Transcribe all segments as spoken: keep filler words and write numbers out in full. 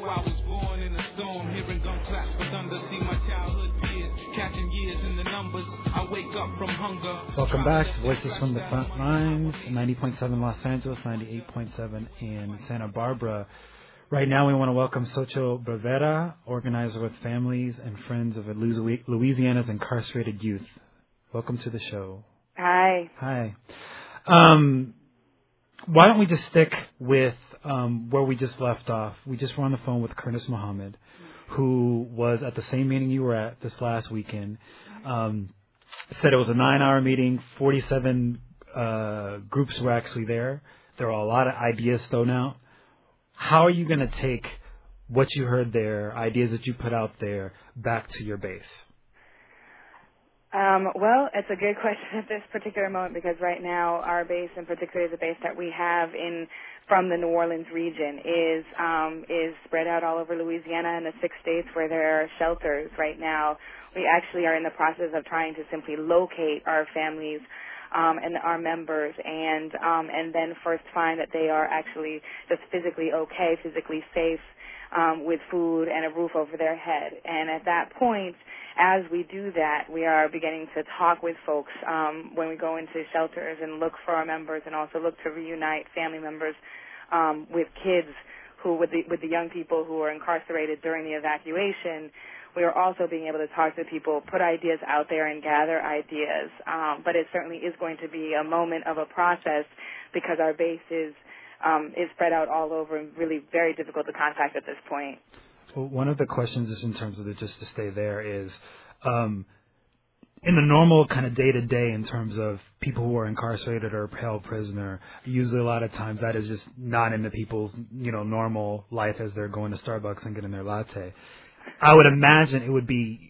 I was born in a storm, hearing gun claps for thunder. See my childhood peers catching years in the numbers. I wake up from hunger. Welcome back to Voices from the Front Lines, ninety point seven Los Angeles, ninety-eight point seven in Santa Barbara. Right now we want to welcome Xochitl Rivera, organizer with families and friends of Louisiana's incarcerated youth. Welcome to the show. Hi. Hi. Um, why don't we just stick with um, where we just left off? We just were on the phone with Curtis Muhammad, who was at the same meeting you were at this last weekend. Um, said it was a nine-hour meeting. forty-seven uh, groups were actually there. There are a lot of ideas thrown out. How are you going to take what you heard there, ideas that you put out there, back to your base? Um, well, it's a good question at this particular moment because right now our base, and particularly the base that we have in from the New Orleans region, is um, is spread out all over Louisiana and the six states where there are shelters right now. We actually are in the process of trying to simply locate our families um, and our members, and um, and then first find that they are actually just physically okay, physically safe, um, with food and a roof over their head. And at that point, as we do that, we are beginning to talk with folks um, when we go into shelters and look for our members, and also look to reunite family members um, with kids who, with the, with the young people who are incarcerated during the evacuation. We are also being able to talk to people, put ideas out there, and gather ideas. Um, but it certainly is going to be a moment of a process because our base is um, is spread out all over and really very difficult to contact at this point. Well, one of the questions is in terms of it, just to stay there, is um, in the normal kind of day-to-day in terms of people who are incarcerated or held prisoner, usually a lot of times that is just not in the people's, you know, normal life as they're going to Starbucks and getting their latte. I would imagine it would be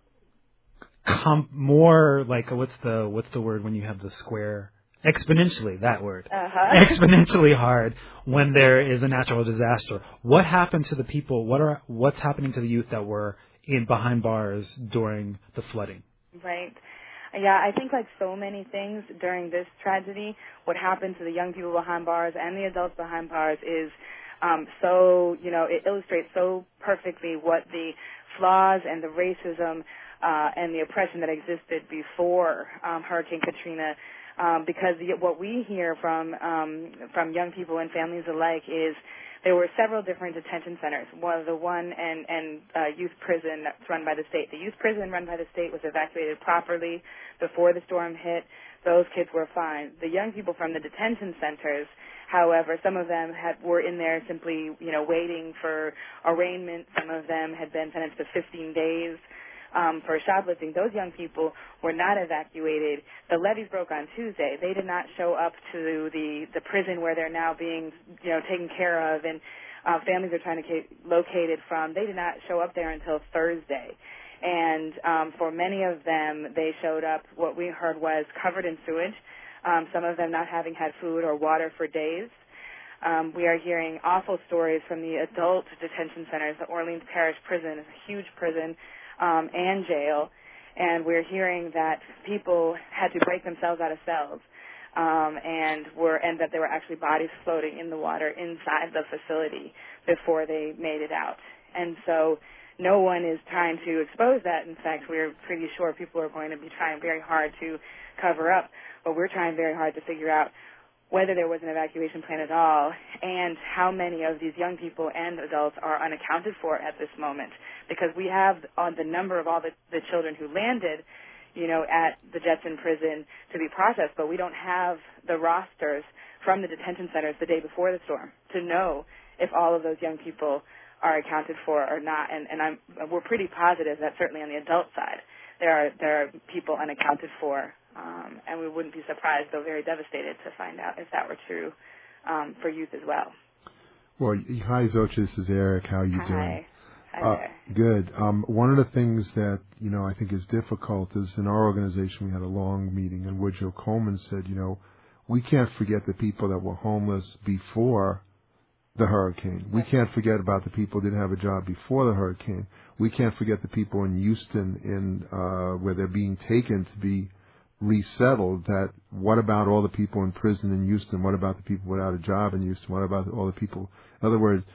com- more like, what's the what's the word when you have the square? Exponentially, that word. Uh-huh. Exponentially hard when there is a natural disaster. What happened to the people? What are what's happening to the youth that were in behind bars during the flooding? Right. Yeah, I think like so many things during this tragedy, what happened to the young people behind bars and the adults behind bars is um, so, you know, it illustrates so perfectly what the flaws and the racism uh, and the oppression that existed before um, Hurricane Katrina. Um, because the, what we hear from um, from young people and families alike is there were several different detention centers. One, the one and, and uh, youth prison that's run by the state. The youth prison run by the state was evacuated properly before the storm hit. Those kids were fine. The young people from the detention centers, however, some of them had were in there simply, you know, waiting for arraignment. Some of them had been sentenced to fifteen days. Um, for shoplifting. Those young people were not evacuated. The levees broke on Tuesday. They did not show up to the, the prison where they're now being, you know, taken care of, and uh, families are trying to get located from. They did not show up there until Thursday. And um, for many of them, they showed up, what we heard was covered in sewage, um, some of them not having had food or water for days. Um, we are hearing awful stories from the adult detention centers. The Orleans Parish Prison is a huge prison, Um, and jail, and we're hearing that people had to break themselves out of cells, um, and were and that there were actually bodies floating in the water inside the facility before they made it out. And so no one is trying to expose that. In fact, we're pretty sure people are going to be trying very hard to cover up, but we're trying very hard to figure out whether there was an evacuation plan at all, and how many of these young people and adults are unaccounted for at this moment. Because we have on the number of all the, the children who landed, you know, at the Jetson prison to be processed, but we don't have the rosters from the detention centers the day before the storm to know if all of those young people are accounted for or not. And, and I'm, we're pretty positive that certainly on the adult side, there are there are people unaccounted for. Um, and we wouldn't be surprised, though very devastated, to find out if that were true um, for youth as well. Well, hi, Xochitl. This is Eric. How are you hi. doing? Hi uh, there. Good. Um, one of the things that, you know, I think is difficult is in our organization we had a long meeting, and Woodrow Coleman said, you know, we can't forget the people that were homeless before the hurricane. We can't forget about the people who didn't have a job before the hurricane. We can't forget the people in Houston in uh, where they're being taken to be resettled. That what about all the people in prison in Houston? What about the people without a job in Houston? What about all the people? In other words,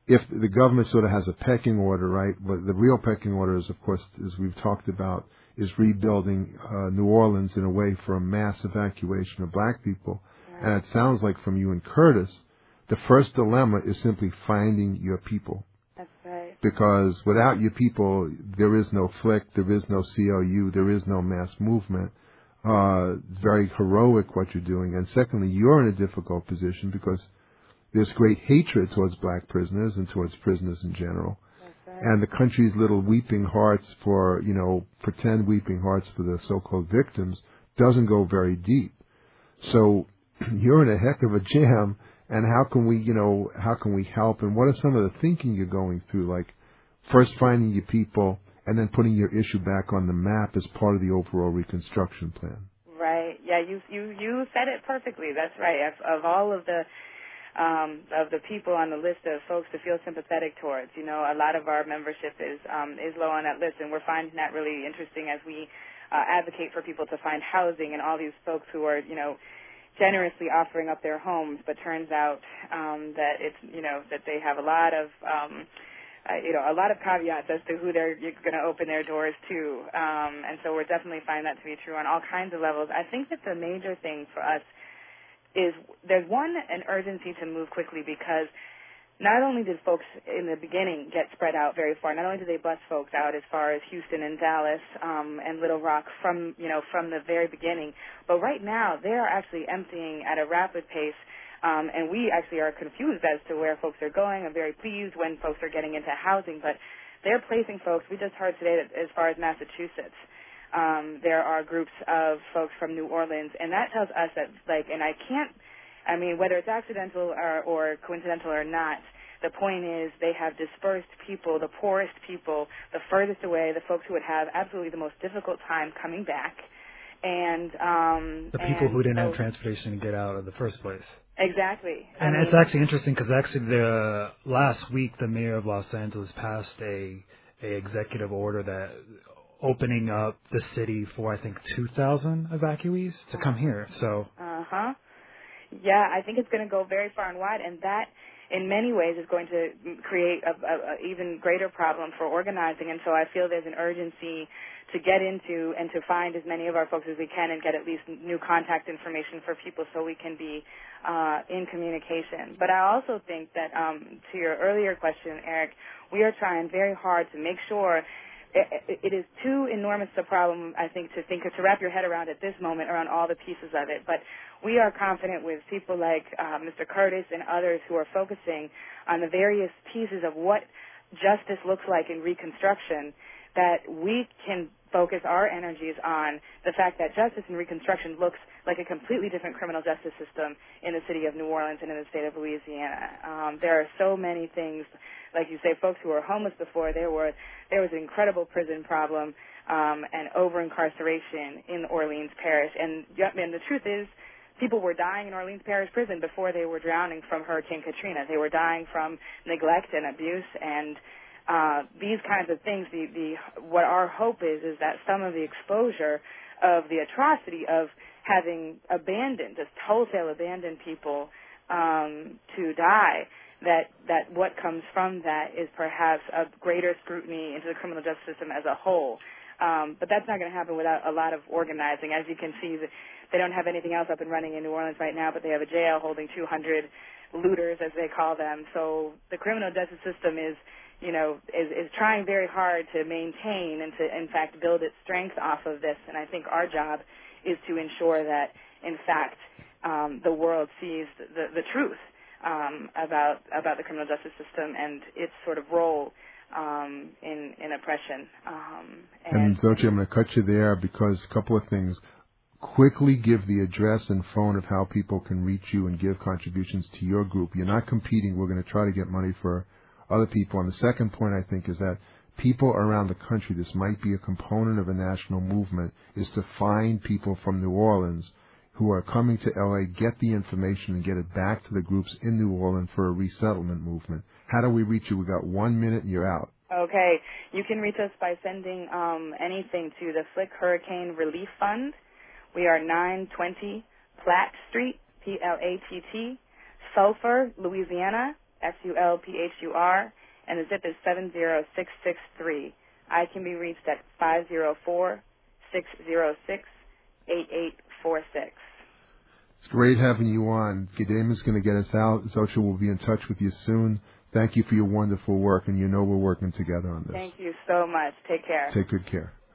if the government sort of has a pecking order, right? But the real pecking order is, of course, as we've talked about, is rebuilding uh, New Orleans in a way for a mass evacuation of black people. Right. And it sounds like from you and Curtis, the first dilemma is simply finding your people. That's right. Because without your people, there is no F L I C, there is no C L U, there is no mass movement. Uh, it's very heroic what you're doing. And secondly, you're in a difficult position because there's great hatred towards black prisoners and towards prisoners in general. Right. And the country's little weeping hearts for, you know, pretend weeping hearts for the so-called victims doesn't go very deep. So you're in a heck of a jam. And how can we, you know, how can we help? And what are some of the thinking you're going through? Like first finding your people and then putting your issue back on the map as part of the overall reconstruction plan. Right. Yeah, you you you said it perfectly. That's right. Of, of all of the um, of the people on the list of folks to feel sympathetic towards, you know, a lot of our membership is um, is low on that list, and we're finding that really interesting as we uh, advocate for people to find housing and all these folks who are, you know, generously offering up their homes, but turns out um, that it's, you know, that they have a lot of, um, uh, you know, a lot of caveats as to who they're going to open their doors to. Um, and so we're definitely finding that to be true on all kinds of levels. I think that the major thing for us is there's one, an urgency to move quickly because not only did folks in the beginning get spread out very far, not only did they bus folks out as far as Houston and Dallas um, and Little Rock from, you know, from the very beginning, but right now they are actually emptying at a rapid pace, um, and we actually are confused as to where folks are going. I'm very pleased when folks are getting into housing, but they're placing folks. We just heard today that as far as Massachusetts, um, there are groups of folks from New Orleans, and that tells us that, like, and I can't, I mean, whether it's accidental or, or coincidental or not, the point is they have dispersed people, the poorest people, the furthest away, the folks who would have absolutely the most difficult time coming back. And um, the people and who didn't so, have transportation to get out in the first place. Exactly. And I it's mean, actually interesting because actually the last week the mayor of Los Angeles passed a, a executive order that opening up the city for, I think, two thousand evacuees to come here. So. Uh-huh. Yeah, I think it's going to go very far and wide, and that, in many ways, is going to create a, a, a even greater problem for organizing. And so I feel there's an urgency to get into and to find as many of our folks as we can and get at least new contact information for people so we can be uh, in communication. But I also think that, um, to your earlier question, Eric, we are trying very hard to make sure it, it is too enormous a problem, I think, to think to wrap your head around at this moment around all the pieces of it. But we are confident with people like uh, Mister Curtis and others who are focusing on the various pieces of what justice looks like in Reconstruction that we can focus our energies on the fact that justice in Reconstruction looks like a completely different criminal justice system in the city of New Orleans and in the state of Louisiana. Um, there are so many things, like you say, folks who were homeless before, there were there was an incredible prison problem um, and over-incarceration in Orleans Parish. And, and the truth is, people were dying in Orleans Parish Prison before they were drowning from Hurricane Katrina. They were dying from neglect and abuse and uh, these kinds of things. The, the what our hope is is that some of the exposure of the atrocity of having abandoned, just wholesale abandoned people um, to die, that that what comes from that is perhaps a greater scrutiny into the criminal justice system as a whole. Um, but that's not going to happen without a lot of organizing. As you can see, they don't have anything else up and running in New Orleans right now, but they have a jail holding two hundred looters, as they call them. So the criminal justice system is, you know, is, is trying very hard to maintain and to, in fact, build its strength off of this. And I think our job is to ensure that, in fact, um, the world sees the, the truth um, about about the criminal justice system and its sort of role um, in, in oppression. Um, and, and Xochitl, I'm going to cut you there because a couple of things. Quickly give the address and phone of how people can reach you and give contributions to your group. You're not competing. We're going to try to get money for other people. And the second point, I think, is that people around the country, this might be a component of a national movement, is to find people from New Orleans who are coming to L A, get the information and get it back to the groups in New Orleans for a resettlement movement. How do we reach you? We've got one minute and you're out. Okay. You can reach us by sending um, anything to the Flick Hurricane Relief Fund. We are nine twenty Platt Street, P L A T T, Sulphur, Louisiana, S U L P H U R, and the zip is seven zero six six three. I can be reached at five zero four, six zero six, eight eight four six. It's great having you on. Gedema's going to get us out. Xochitl will be in touch with you soon. Thank you for your wonderful work, and you know we're working together on this. Thank you so much. Take care. Take good care.